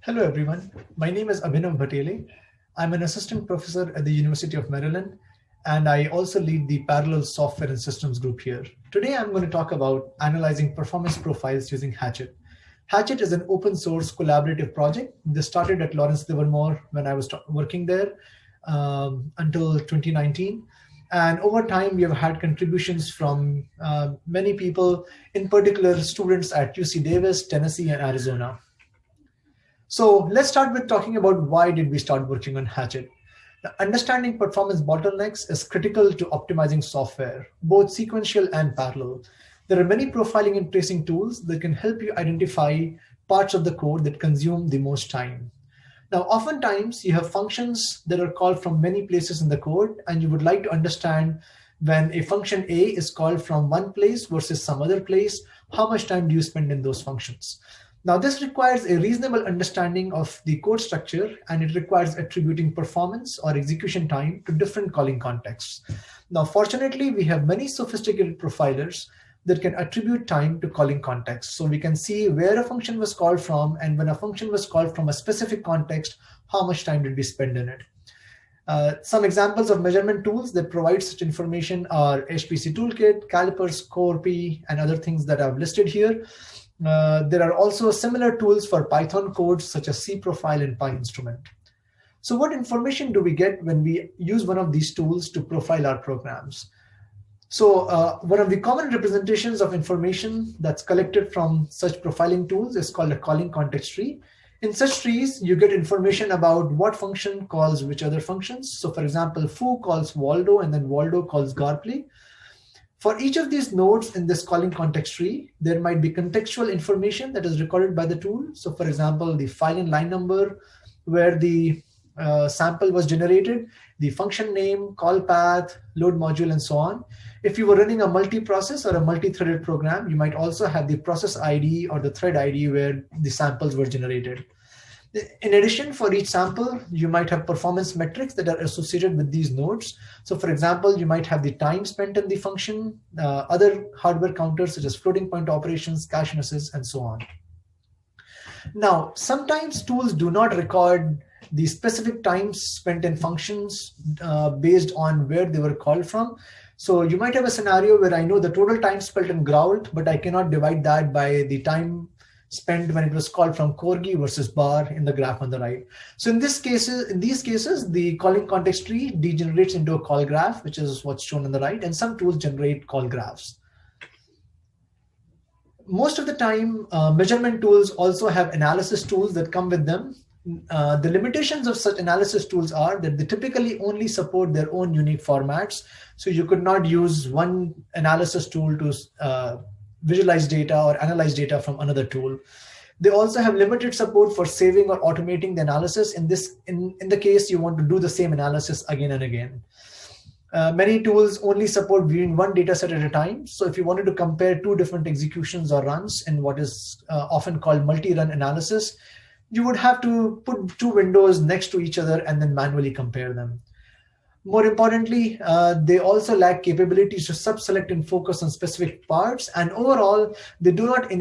Hello everyone, my name is Abhinav Bhatele. I'm an assistant professor at the University of Maryland, and I also lead the Parallel Software and Systems group here. Today I'm going to talk about analyzing performance profiles using Hatchet. Hatchet is an open source collaborative project. This started at Lawrence Livermore when I was working there until 2019. And over time, we have had contributions from many people, in particular students at UC Davis, Tennessee, and Arizona. So let's start with talking about why did we start working on Hatchet. Understanding performance bottlenecks is critical to optimizing software, both sequential and parallel. There are many profiling and tracing tools that can help you identify parts of the code that consume the most time. Now, oftentimes you have functions that are called from many places in the code, and you would like to understand when a function A is called from one place versus some other place, how much time do you spend in those functions? Now, this requires a reasonable understanding of the code structure, and it requires attributing performance or execution time to different calling contexts. Now, fortunately, we have many sophisticated profilers that can attribute time to calling contexts. So we can see where a function was called from, and when a function was called from a specific context, how much time did we spend in it. Some examples of measurement tools that provide such information are HPC Toolkit, Calipers, CoreP, and other things that I've listed here. There are also similar tools for Python codes such as cProfile and PyInstrument. So what information do we get when we use one of these tools to profile our programs? So one of the common representations of information that's collected from such profiling tools is called a calling context tree. In such trees, you get information about what function calls which other functions. So for example, foo calls Waldo, and then Waldo calls Garplay. For each of these nodes in this calling context tree, there might be contextual information that is recorded by the tool. So for example, the file and line number where the sample was generated, the function name, call path, load module, and so on. If you were running a multi-process or a multi-threaded program, you might also have the process ID or the thread ID where the samples were generated. In addition, for each sample, you might have performance metrics that are associated with these nodes. So for example, you might have the time spent in the function, other hardware counters such as floating point operations, cache misses, and so on. Now, sometimes tools do not record the specific times spent in functions based on where they were called from. So you might have a scenario where I know the total time spent in Grout, but I cannot divide that by the time spent when it was called from Corgi versus bar in the graph on the right. So in these cases, the calling context tree degenerates into a call graph, which is what's shown on the right, and some tools generate call graphs. Most of the time, measurement tools also have analysis tools that come with them. The limitations of such analysis tools are that they typically only support their own unique formats. So you could not use one analysis tool to visualize data or analyze data from another tool. They also have limited support for saving or automating the analysis. In the case you want to do the same analysis again and again. Many tools only support viewing one data set at a time. So if you wanted to compare two different executions or runs in what is often called multi-run analysis, you would have to put two windows next to each other and then manually compare them. More importantly, they also lack capabilities to sub-select and focus on specific parts, and overall, they do not